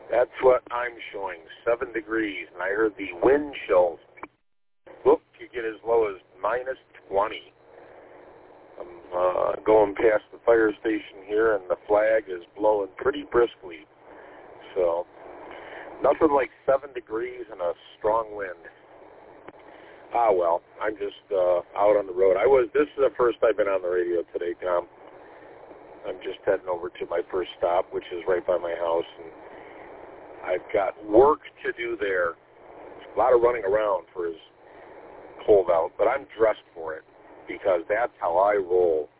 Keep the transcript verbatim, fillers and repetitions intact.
That's what I'm showing, seven degrees, and I heard the wind chill. Look, you get as low as minus twenty. I'm uh, going past the fire station here, and the flag is blowing pretty briskly. So, nothing like seven degrees and a strong wind. Ah, well, I'm just uh, out on the road. I was. This is the first I've been on the radio today, Tom. I'm just heading over to my first stop, which is right by my house, and I've got work to do there. A lot of running around for as cold out, but I'm dressed for it because that's how I roll.